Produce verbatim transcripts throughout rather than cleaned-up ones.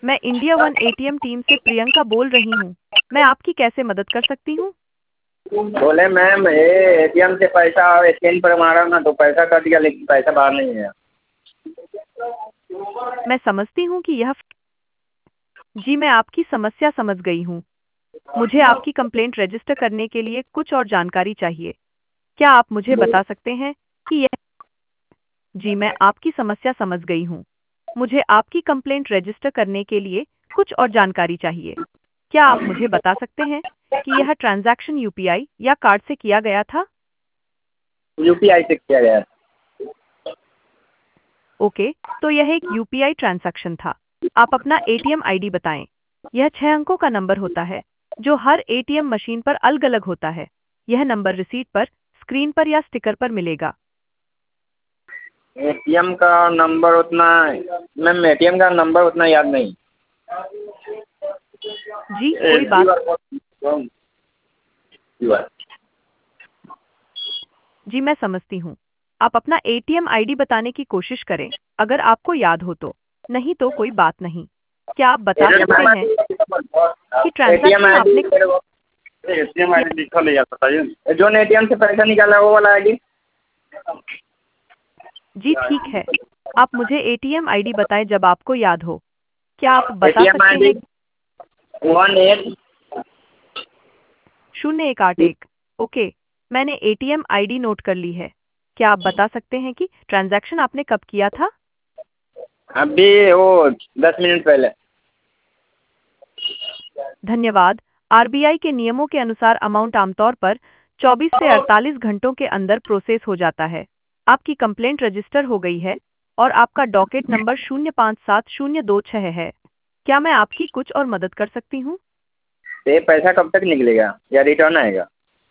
मैं India one ATM team से प्रियंका बोल रही हूँ। मैं आपकी कैसे मदद कर सकती हूँ? बोले मैम ये एटीएम से पैसा स्कैन पर मारा ना तो पैसा कट गया लेकिन पैसा बाहर नहीं गया। मैं समझती हूँ कि यह जी मैं आपकी समस्या समझ गई हूँ। मुझे आपकी कंप्लेंट रजिस्टर करने के लिए कुछ और जानकारी चाहिए। क्या आप मुझे बता सकते हैं कि यह जी मैं आपकी समस्या समझ गई हूँ। मुझे आपकी कंप्लेंट रजिस्टर करने के लिए कुछ और जानकारी चाहिए। क्या आप मुझे बता सकते हैं कि यह ट्रांजैक्शन यूपीआई या कार्ड से किया गया था? यूपीआई से किया गया। ओके, तो यह एक यूपीआई ट्रांजैक्शन था। आप अपना एटीएम आईडी बताएं। यह छह अंकों का नंबर होता है जो हर एटीएम मशीन पर अलग-अलग होता है। यह नंबर रिसीट पर, स्क्रीन पर या स्टिकर पर मिलेगा। एटीएम का नंबर उतना मैम एटीएम का नंबर उतना याद नहीं। जी, कोई बात जी मैं समझती हूँ। आप अपना एटीएम आईडी बताने की कोशिश करें, अगर आपको याद हो तो। नहीं तो कोई बात नहीं। क्या आप बता सकते हैं कि एटीएम ट्रांजैक्शन आईडी आपने एटीएम आईडी लिखा ले जाता बताइए जो एटीएम से पैसा निकाला वो वाला आईडी। जी ठीक है। आप मुझे एटीएम आईडी बताएं जब आपको याद हो। क्या आप बता एटीएम सकते आईडी हैं वन एट शून्य एक आठ एक? ओके, मैंने एटीएम आईडी नोट कर ली है। क्या आप बता सकते हैं कि ट्रांजैक्शन आपने कब किया था? अभी वो दस मिनट पहले। धन्यवाद। आरबीआई के नियमों के अनुसार अमाउंट आमतौर पर चौबीस से अड़तालीस घंटों के अंदर प्रोसेस हो जाता है। आपकी कंप्लेंट रजिस्टर हो गई है और आपका डॉकेट नंबर शून्य पाँच सात शून्य दो छह है। क्या मैं आपकी कुछ और मदद कर सकती हूँ? तो ये पैसा कब तक निकलेगा या रिटर्न आएगा?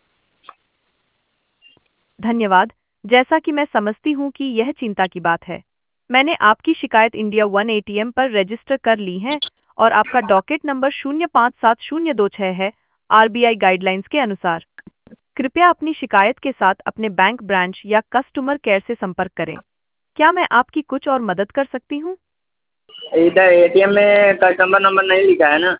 धन्यवाद। जैसा कि मैं समझती हूँ कि यह चिंता की बात है। मैंने आपकी शिकायत इंडिया वन एटीएम पर रजिस्टर कर ली है और आपका डॉकेट नंबर शून्य पाँच सात शून्य दो छह है, आरबीआई गाइडलाइंस के अनुसार। कृपया अपनी शिकायत के साथ अपने बैंक ब्रांच या कस्टमर केयर से संपर्क करें। क्या मैं आपकी कुछ और मदद कर सकती हूँ? इधर एटीएम में कस्टमर नंबर नहीं लिखा है ना।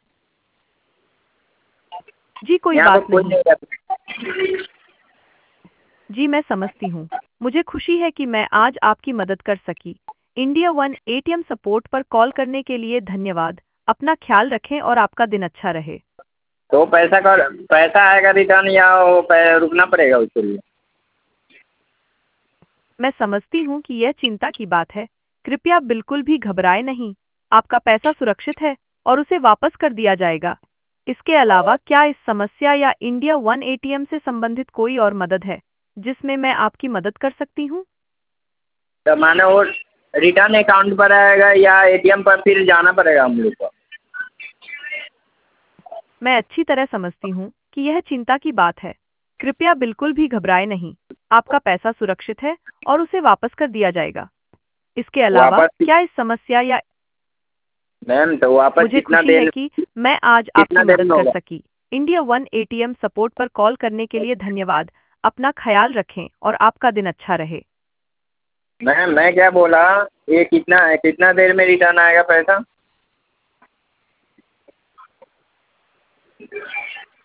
जी कोई यहाँ पर बात कोई नहीं। नहीं रहता। जी मैं समझती हूँ। मुझे खुशी है कि मैं आज आपकी मदद कर सकी। इंडिया वन एटीएम सपोर्ट पर कॉल करने के लिए धन्यवाद। अपना ख्याल रखें और आपका दिन अच्छा रहे। तो पैसा का पैसा आएगा रिटर्न या वो पै- रुकना पड़ेगा उसके लिए? मैं समझती हूँ कि यह चिंता की बात है। कृपया बिल्कुल भी घबराएं नहीं। आपका पैसा सुरक्षित है और उसे वापस कर दिया जाएगा। इसके अलावा क्या इस समस्या या इंडिया वन एटीएम से संबंधित कोई और मदद है जिसमें मैं आपकी मदद कर सकती हूँ? तो माने वो रिटर्न अकाउंट पर आएगा या एटीएम पर फिर जाना पड़ेगा हम लोग को? मैं अच्छी तरह समझती हूँ कि यह चिंता की बात है। कृपया बिल्कुल भी घबराएं नहीं। आपका पैसा सुरक्षित है और उसे वापस कर दिया जाएगा। इसके अलावा वापस क्या इस समस्या या मैम तो वापस मुझे कितना खुशी है देर कि मैं आज आपकी कितना देर मदद में कर होगा? सकी। इंडिया वन एटीएम सपोर्ट पर कॉल करने के लिए धन्यवाद। अपना ख्याल रखें और आपका दिन अच्छा रहे। मैम मैं क्या बोला ये कितना कितना देर में रिटर्न आएगा पैसा?